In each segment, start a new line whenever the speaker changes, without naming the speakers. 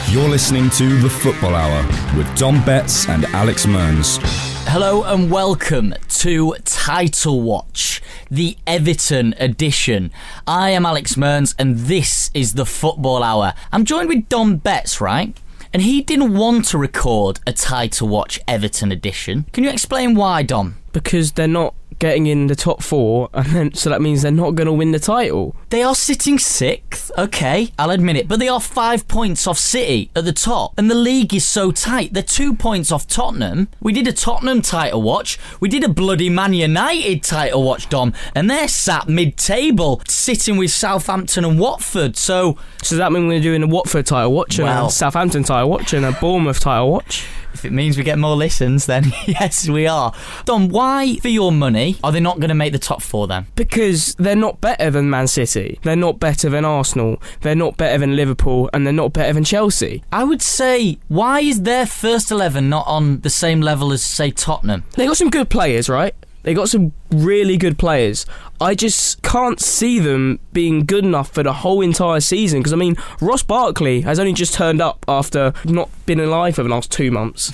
You're listening to The Football Hour with Dom Betts and Alex Mearns.
Hello and welcome to Title Watch, the Everton edition. I am Alex Mearns and this is The Football Hour. I'm joined with Dom Betts, right? And he didn't want to record a Title Watch Everton edition. Can you explain why, Dom?
Because they're not getting in the top four, and then so that means they're not going to win the title.
They are sitting sixth, okay, I'll admit it, but they are 5 points off City at the top, and the league is so tight. They're 2 points off Tottenham. We did a Tottenham title watch, we did a bloody Man United title watch, Dom, and they're sat mid-table, sitting with Southampton and Watford, so
does that mean we're doing a Watford title watch, and a Southampton title watch, and a Bournemouth title watch?
If it means we get more listens, then yes, we are. Dom, why, for your money, are they not going to make the top four then?
Because they're not better than Man City. They're not better than Arsenal. They're not better than Liverpool. And they're not better than Chelsea.
I would say, why is their first 11 not on the same level as, say, Tottenham?
They got some good players, right? They got some really good players. I just can't see them being good enough for the whole entire season. Because, I mean, Ross Barkley has only just turned up after not been alive for the last 2 months.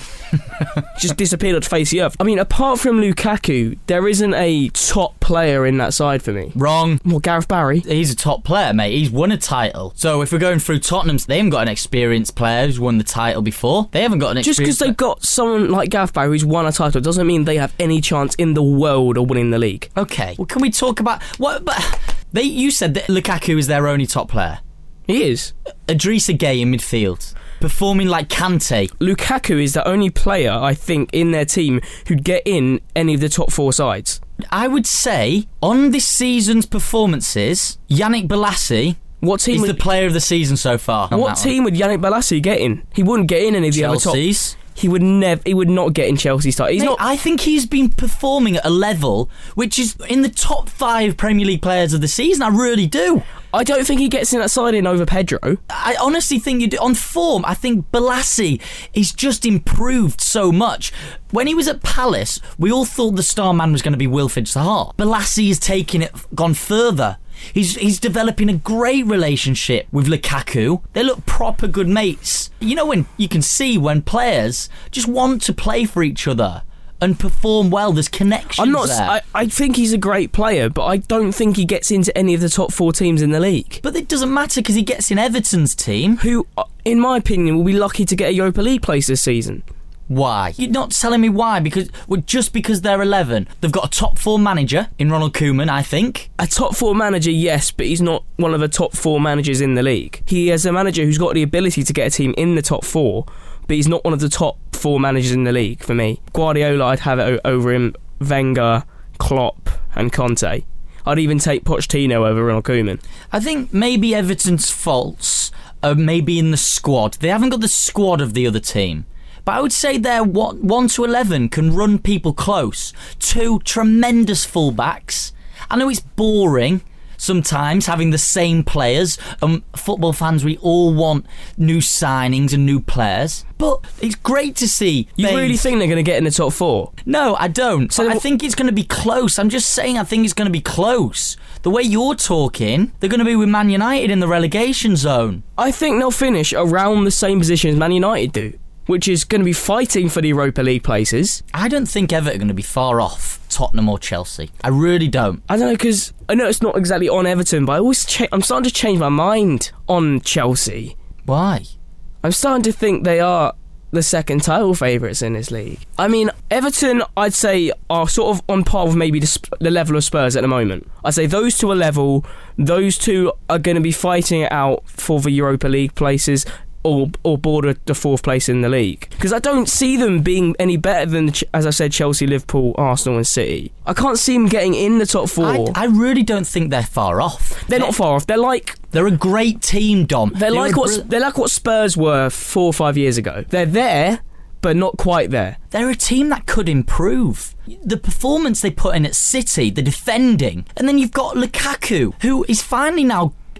Just disappeared off the face of the earth. I mean, apart from Lukaku, there isn't a top player in that side for me.
Wrong.
Well, Gareth Barry.
He's a top player, mate. He's won a title. So if we're going through Tottenham's, they haven't got an experienced player who's won the title before. They haven't got an experienced...
Just because they've got someone like Gareth Barry who's won a title doesn't mean they have any chance in the world of winning the league.
Okay. Well, can we talk about... what? But you said that Lukaku is their only top player.
He is.
Idrissa Gueye in midfield, performing like Kante.
Lukaku is the only player, I think, in their team who'd get in any of the top four sides.
I would say, on this season's performances, Yannick Bolasie is the player of the season so far.
What team would Yannick Bolasie get in? He wouldn't get in any of the other top... He would not get in Chelsea's title.
I think he's been performing at a level which is in the top 5 Premier League players of the season. I really do.
I don't think he gets in that side in over Pedro.
I honestly think you do. On form, I think Bolasie is just improved so much. When he was at Palace, we all thought the star man was going to be Wilfried Zaha. Bolasie has gone further. He's developing a great relationship with Lukaku. They look proper good mates. You know, when you can see when players just want to play for each other and perform well, there's connections there.
I think he's a great player, but I don't think he gets into any of the top 4 teams in the league.
But it doesn't matter because he gets in Everton's team,
who, in my opinion, will be lucky to get a Europa League place this season.
Why? You're not telling me why, just because they're 11. They've got a top 4 manager in Ronald Koeman, I think.
A top 4 manager, yes, but he's not one of the top 4 managers in the league. He is a manager who's got the ability to get a team in the top 4, but he's not one of the top 4 managers in the league for me. Guardiola, I'd have it over him, Wenger, Klopp and Conte. I'd even take Pochettino over Ronald Koeman.
I think maybe Everton's faults are maybe in the squad. They haven't got the squad of the other team. But I would say their 1 to 11 can run people close. 2 tremendous fullbacks. I know it's boring sometimes having the same players. Football fans, we all want new signings and new players. But it's great to see.
You really think they're going to get in the top 4?
No, I don't. So I think it's going to be close. I'm just saying I think it's going to be close. The way you're talking, they're going to be with Man United in the relegation zone.
I think they'll finish around the same position as Man United do, which is going to be fighting for the Europa League places.
I don't think Everton are going to be far off Tottenham or Chelsea. I really don't.
I don't know, because I know it's not exactly on Everton, but I'm starting to change my mind on Chelsea.
Why?
I'm starting to think they are the second title favourites in this league. I mean, Everton, I'd say, are sort of on par with maybe the level of Spurs at the moment. I'd say those two are level. Those two are going to be fighting it out for the Europa League places, or border the 4th place in the league. Because I don't see them being any better than, as I said, Chelsea, Liverpool, Arsenal and City. I can't see them getting in the top 4.
I really don't think they're far off.
They're not far off.
They're a great team, Dom.
They're like what Spurs were 4 or 5 years ago. They're there, but not quite there.
They're a team that could improve. The performance they put in at City, the defending, and then you've got Lukaku, who is finally now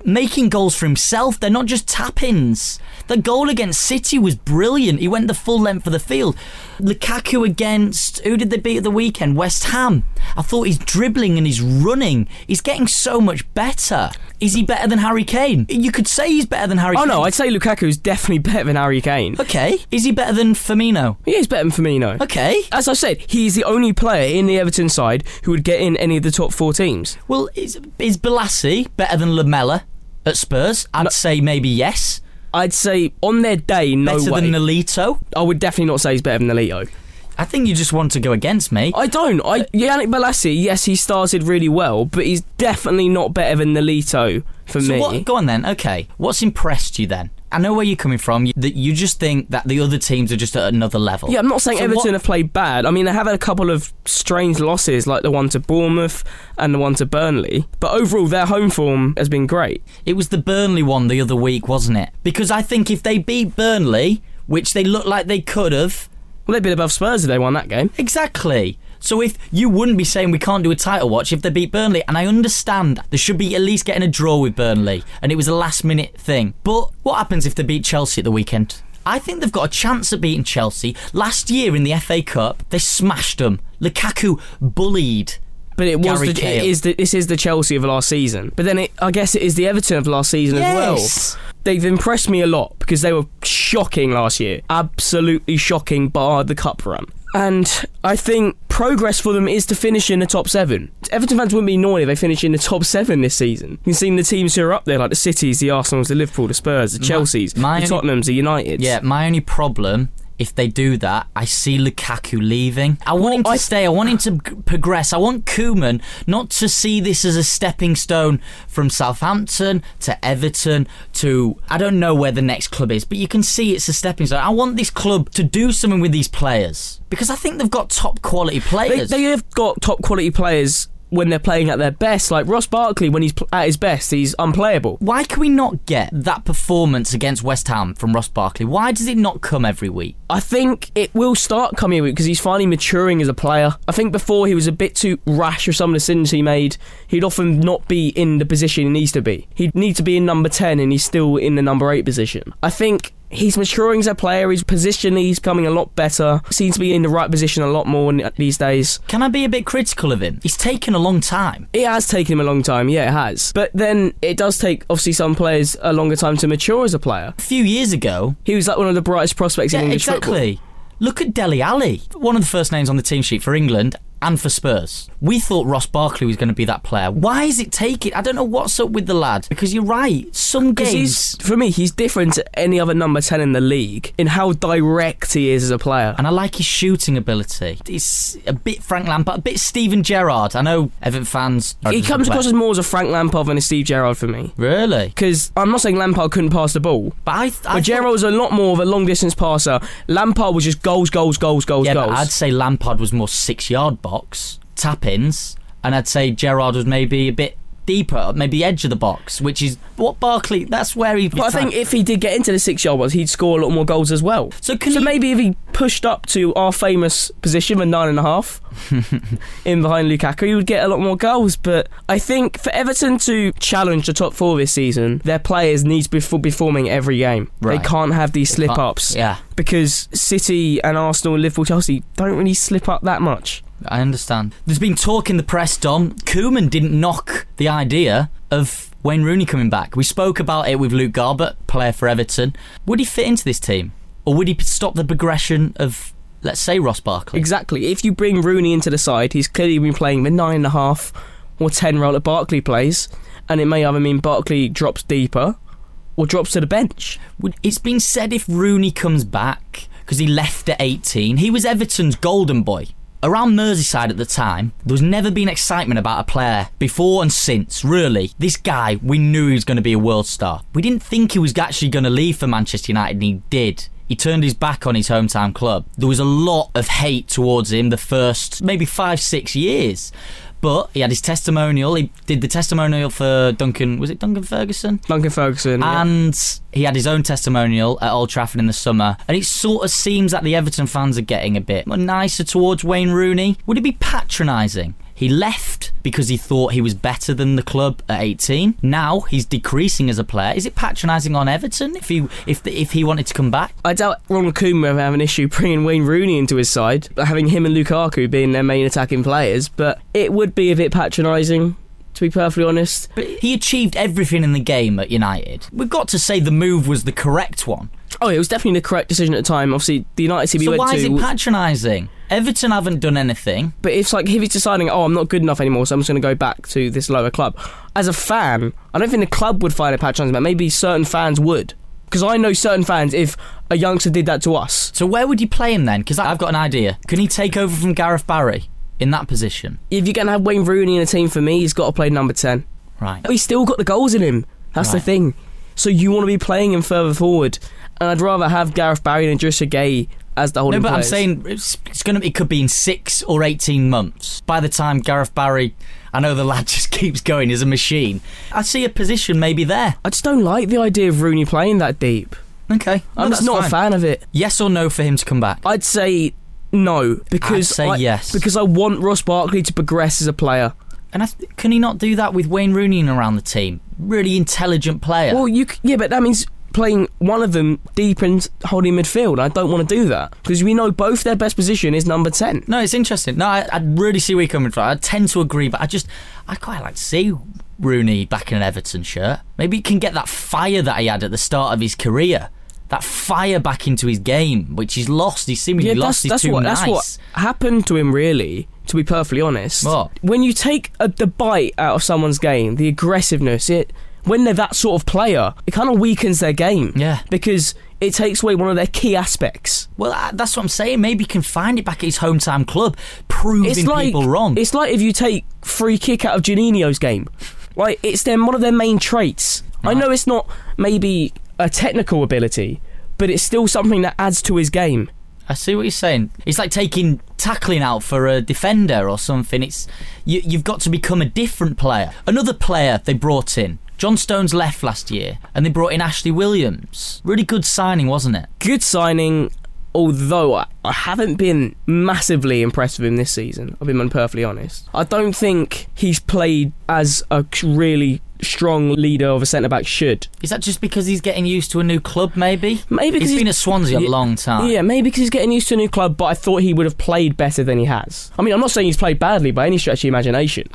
making goals for himself. They're not just tap-ins. The goal against City was brilliant. He went the full length of the field. Lukaku against, who did they beat at the weekend? West Ham. I thought he's dribbling and he's running. He's getting so much better. Is he better than Harry Kane? You could say he's better than Harry Kane.
Oh no, I'd say Lukaku's definitely better than Harry Kane.
Okay. Is he better than Firmino?
Yeah, he's better than Firmino.
Okay.
As I said, he's the only player in the Everton side who would get in any of the top 4 teams.
Well, is Balassi better than Lamela at Spurs? I'd say maybe yes.
I'd say on their day, no
Better
way.
than Nolito?
I would definitely not say he's better than Nolito.
I think you just want to go against me.
I don't. Yannick Balassi, yes, he started really well, but he's definitely not better than Nolito for me.
Go on then. Okay. What's impressed you then? I know where you're coming from. That you just think that the other teams are just at another level.
Yeah, I'm not saying Everton have played bad. I mean, they have had a couple of strange losses, like the one to Bournemouth and the one to Burnley. But overall, their home form has been great.
It was the Burnley one the other week, wasn't it? Because I think if they beat Burnley, which they looked like they could have...
Well, they'd been above Spurs if they won that game.
Exactly. So if you wouldn't be saying we can't do a title watch if they beat Burnley, and I understand they should be at least getting a draw with Burnley, and it was a last minute thing. But what happens if they beat Chelsea at the weekend? I think they've got a chance at beating Chelsea. Last year in the FA Cup, they smashed them. Lukaku bullied.
But this is the Chelsea of last season. But then I guess it is the Everton of last season as well. They've impressed me a lot because they were shocking last year. Absolutely shocking, bar the cup run. And I think progress for them is to finish in the top 7. Everton fans wouldn't be annoyed if they finish in the top 7 this season. You've seen the teams who are up there, like the Cities, the Arsenals, the Liverpool, the Spurs, the Chelseas, the Tottenhams, the Uniteds.
Yeah, my only problem... If they do that, I see Lukaku leaving. I want him to stay. I want him to progress. I want Koeman not to see this as a stepping stone from Southampton to Everton to... I don't know where the next club is, but you can see it's a stepping stone. I want this club to do something with these players because I think they've got top quality players.
They have got top quality players when they're playing at their best. Like Ross Barkley, when he's at his best, he's unplayable.
Why can we not get that performance against West Ham from Ross Barkley? Why does it not come every week?
I think it will start coming every week because he's finally maturing as a player. I think before he was a bit too rash with some of the sins he made. He'd often not be in the position he needs to be. He'd need to be in number 10 and he's still in the number 8 position. I think he's maturing as a player. His position, he's becoming a lot better. Seems to be in the right position a lot more these days.
Can I be a bit critical of him? He's taken a long time.
It has taken him a long time, yeah, it has. But then it does take, obviously, some players a longer time to mature as a player.
A few years ago,
he was like one of the brightest prospects in English football.
Look at Dele Alli, one of the first names on the team sheet for England and for Spurs. We thought Ross Barkley was going to be that player. Why is it taking... I don't know what's up with the lad. Because you're right, some games...
For me, he's different to any other number 10 in the league in how direct he is as a player.
And I like his shooting ability. He's a bit Frank Lampard, a bit Steven Gerrard. I know Everton fans...
He comes across as more as a Frank Lampard than a Steve Gerrard for me.
Really?
Because I'm not saying Lampard couldn't pass the ball. But Gerrard was a lot more of a long-distance passer. Lampard was just goals.
Yeah, but I'd say Lampard was more 6-yard box, tap-ins, and I'd say Gerrard was maybe a bit deeper, maybe edge of the box, which is what Barkley, that's where he...
But I think if he did get into the 6-yard box, he'd score a lot more goals as well. So maybe if he pushed up to our famous position of 9.5 in behind Lukaku, he would get a lot more goals. But I think for Everton to challenge the top 4 this season, their players need to be performing every game. Right. They can't have these slip-ups.
Yeah.
Because City and Arsenal and Liverpool, Chelsea don't really slip up that much.
I understand. There's been talk in the press, Dom. Koeman didn't knock the idea of Wayne Rooney coming back. We spoke about it with Luke Garbett, player for Everton. Would he fit into this team? Or would he stop the progression of, let's say, Ross Barkley?
Exactly. If you bring Rooney into the side, he's clearly been playing the 9.5 or 10 role that Barkley plays, and it may either mean Barkley drops deeper or drops to the bench.
It's been said if Rooney comes back, because he left at 18, he was Everton's golden boy. Around Merseyside at the time, there was never been excitement about a player before and since, really. This guy, we knew he was going to be a world star. We didn't think he was actually going to leave for Manchester United, and he did. He turned his back on his hometown club. There was a lot of hate towards him the first maybe 5-6 years. But he had his testimonial. He did the testimonial for Duncan... Was it Duncan Ferguson?
Duncan Ferguson, yeah.
And he had his own testimonial at Old Trafford in the summer. And it sort of seems that the Everton fans are getting a bit nicer towards Wayne Rooney. Would it be patronising He left because he thought he was better than the club at 18. Now he's decreasing as a player. Is it patronising on Everton if he wanted to come back?
I doubt Ronald Koeman would have an issue bringing Wayne Rooney into his side, having him and Lukaku being their main attacking players, but it would be a bit patronising, to be perfectly honest.
But he achieved everything in the game at United. We've got to say the move was the correct one.
Oh, it was definitely the correct decision at the time. Obviously, the United team he went to...
So why is it patronising? Everton haven't done anything.
But it's like if he's deciding, I'm not good enough anymore, so I'm just going to go back to this lower club. As a fan, I don't think the club would find it patronising, but maybe certain fans would. Because I know certain fans, if a youngster did that to us...
So where would you play him then? Because I've got an idea. Can he take over from Gareth Barry in that position?
If you're going to have Wayne Rooney in a team, for me, he's got to play number 10.
Right.
He's still got the goals in him. That's the thing. So you want to be playing him further forward. And I'd rather have Gareth Barry than Idrissa Gueye as the holding players.
I'm saying it could be in 6 or 18 months. By the time Gareth Barry, I know the lad just keeps going as a machine. I see a position maybe there.
I just don't like the idea of Rooney playing that deep.
Okay.
I'm just not a fan of it.
Yes or no for him to come back?
I'd say no. Because
I'd say yes.
Because I want Ross Barkley to progress as a player.
And can he not do that with Wayne Rooney around the team? Really intelligent player.
Well, yeah, but that means playing one of them deep and holding midfield. I don't want to do that because we know both their best position is number 10.
No, it's interesting. No, I really see where you're coming from. I tend to agree, but I'd quite like to see Rooney back in an Everton shirt. Maybe he can get that fire that he had at the start of his career. That fire back into his game, which he's lost. He's seemingly lost. He's too nice. That's what
happened to him, really, to be perfectly honest.
What?
When you take the bite out of someone's game, the aggressiveness, when they're that sort of player, it kind of weakens their game.
Yeah.
Because it takes away one of their key aspects.
Well, that's what I'm saying. Maybe he can find it back at his hometown club, proving people wrong.
It's like if you take free kick out of Juninho's game. Like, it's one of their main traits. Right. I know it's not maybe a technical ability, but it's still something that adds to his game.
I see what you're saying. It's like taking tackling out for a defender or something. You've got to become a different player. Another player they brought in, John Stones left last year, and they brought in Ashley Williams. Really good signing, wasn't it?
Good signing, although I haven't been massively impressed with him this season. I'll be perfectly honest. I don't think he's played as a really strong leader of a centre-back should.
Is that just because he's getting used to a new club, maybe?
Maybe because
he's been at Swansea a long time.
Yeah, maybe because he's getting used to a new club, but I thought he would have played better than he has. I mean, I'm not saying he's played badly by any stretch of the imagination.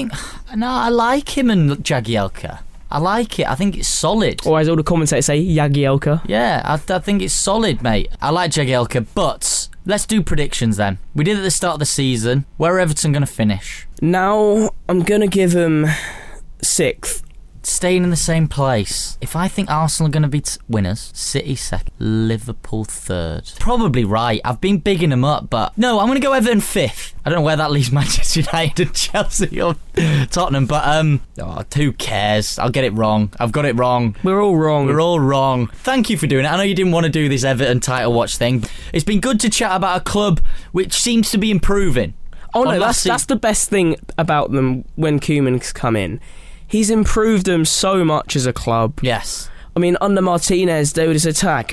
I like him and Jagielka. I like it. I think it's solid.
Or as all the commentators say, Jagielka.
Yeah, I think it's solid, mate. I like Jagielka, but let's do predictions then. We did at the start of the season. Where are Everton going to finish?
Now, I'm going to give them 6th.
Staying in the same place. If I think Arsenal are going to be winners, City 2nd, Liverpool 3rd. Probably right. I've been bigging them up, but no, I'm going to go Everton 5th. I don't know where that leaves Manchester United and Chelsea or Tottenham, but who cares? I'll get it wrong. I've got it wrong.
We're all wrong.
We're all wrong. Thank you for doing it. I know you didn't want to do this Everton title watch thing. It's been good to chat about a club which seems to be improving.
Oh no, that's the best thing about them when Koeman's come in. He's improved them so much as a club.
Yes.
I mean, under Martinez, they would just attack,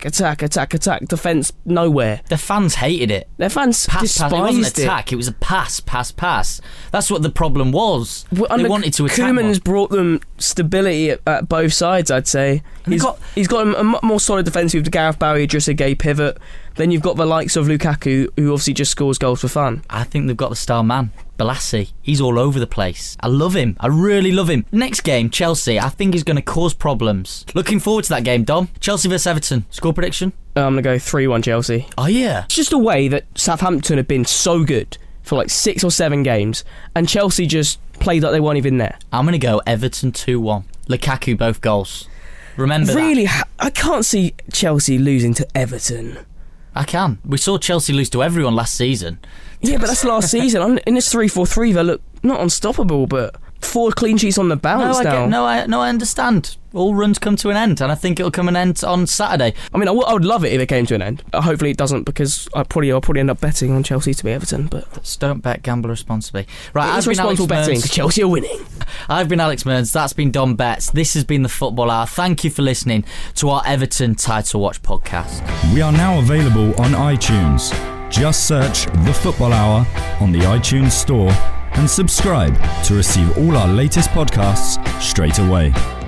defence nowhere.
The fans hated it.
Their fans despised it.
It wasn't attack, it was a pass. That's what the problem was. They wanted to attack.
Koeman's brought them stability at both sides, I'd say. He's got a much more solid defence with the Gareth Barry, Idrissa Gueye pivot. Then you've got the likes of Lukaku, who obviously just scores goals for fun.
I think they've got the star man, Balassi. He's all over the place. I love him. I really love him. Next game, Chelsea. I think he's going to cause problems. Looking forward to that game, Dom. Chelsea vs Everton. Score prediction?
I'm going to go 3-1 Chelsea.
Oh, yeah.
It's just a way that Southampton have been so good for like 6 or 7 games, and Chelsea just played like they weren't even there.
I'm going to go Everton 2-1. Lukaku, both goals. Remember that.
Really, I can't see Chelsea losing to Everton.
I can. We saw Chelsea lose to everyone last season.
Yeah, but that's last season. In this 3-4-3, they look not unstoppable, but 4 clean sheets on the bounce now.
I understand. All runs come to an end, and I think it'll come an end on Saturday.
I mean, I would love it if it came to an end. Hopefully it doesn't, because I'll probably end up betting on Chelsea to be Everton. But
just don't bet, gamble responsibly. Right,
it's responsible betting because Chelsea are winning.
I've been Alex Mearns. That's been Dom Betts. This has been the Football Hour. Thank you for listening to our Everton Title Watch podcast.
We are now available on iTunes. Just search The Football Hour on the iTunes Store and subscribe to receive all our latest podcasts straight away.